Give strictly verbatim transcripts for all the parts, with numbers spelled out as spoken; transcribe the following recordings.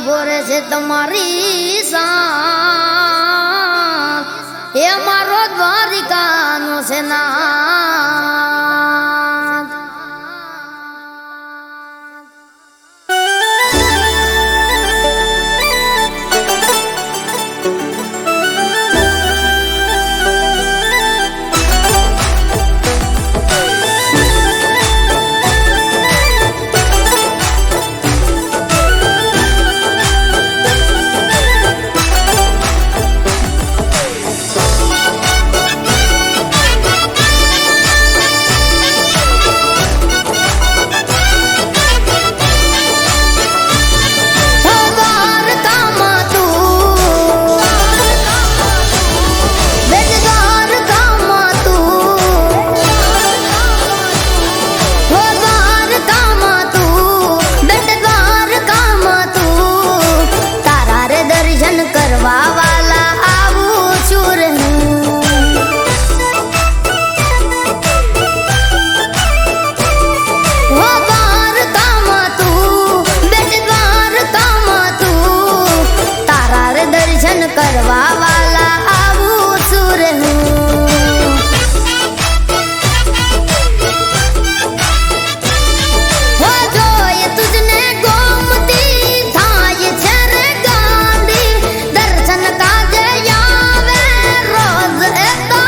ભોરે છે તમારી સાથ એ મારો દ્વારિકાનો છે નાથ કરવા વાલા આવું સુર હો જોય તુજને ગોમતી થાય છે રે ગાંધી દર્શન કાજે આવે રોજ એ તો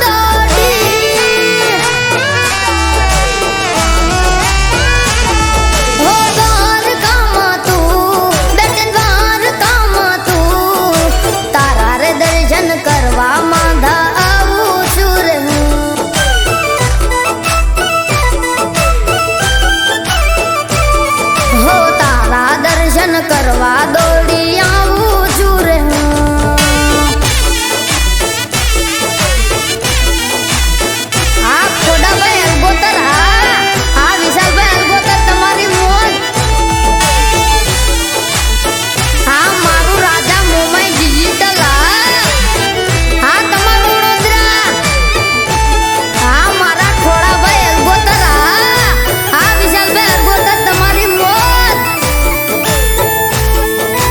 દોડી હો દ્વારકામાં તું બેટ દ્વારકામાં તું તારા રે દર્શન કરવા માંધા આવું છું રે હો તારા દર્શન કરવા દોડી આવું છું રે આ ખોડાભાઈ અલગોતર હા આ વિશાલભાઈ અલગોતર તમારી મોજ હા મારું રાજા મોમાઈ ડિજિટલ હા તમારું વડોદરા હા મારા ખોડાભાઈ અલગોતર હા વિશાલભાઈ અલગોતર તમારી મોજ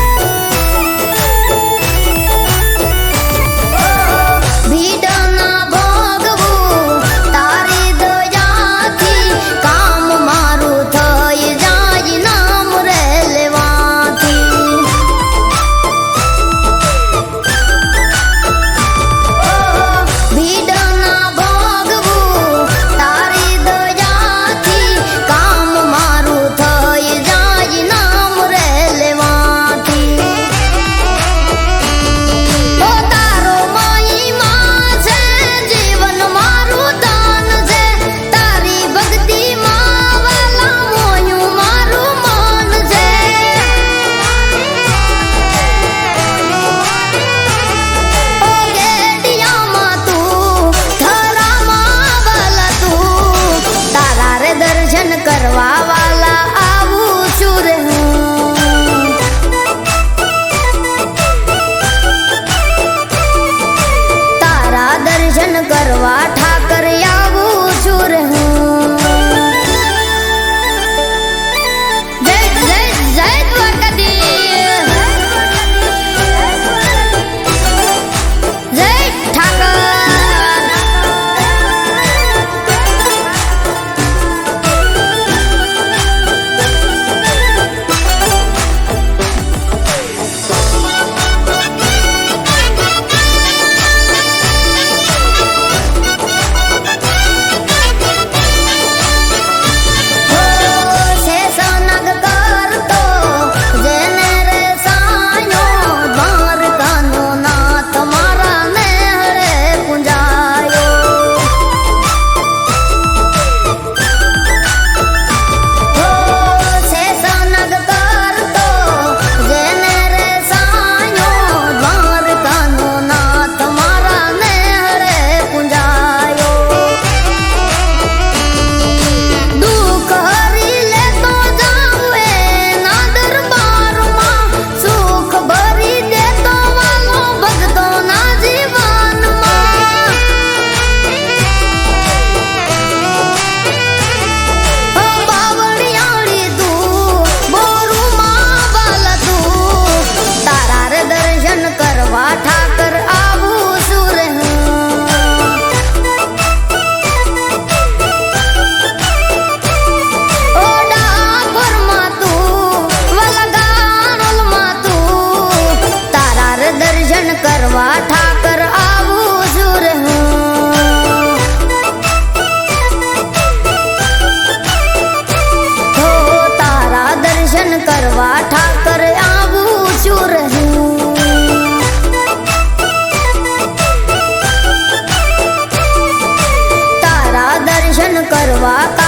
કરવા ઠાકર આવું છું રે હું હો તારા દર્શન કરવા ઠાકર આવું છું રે હું તારા દર્શન કરવા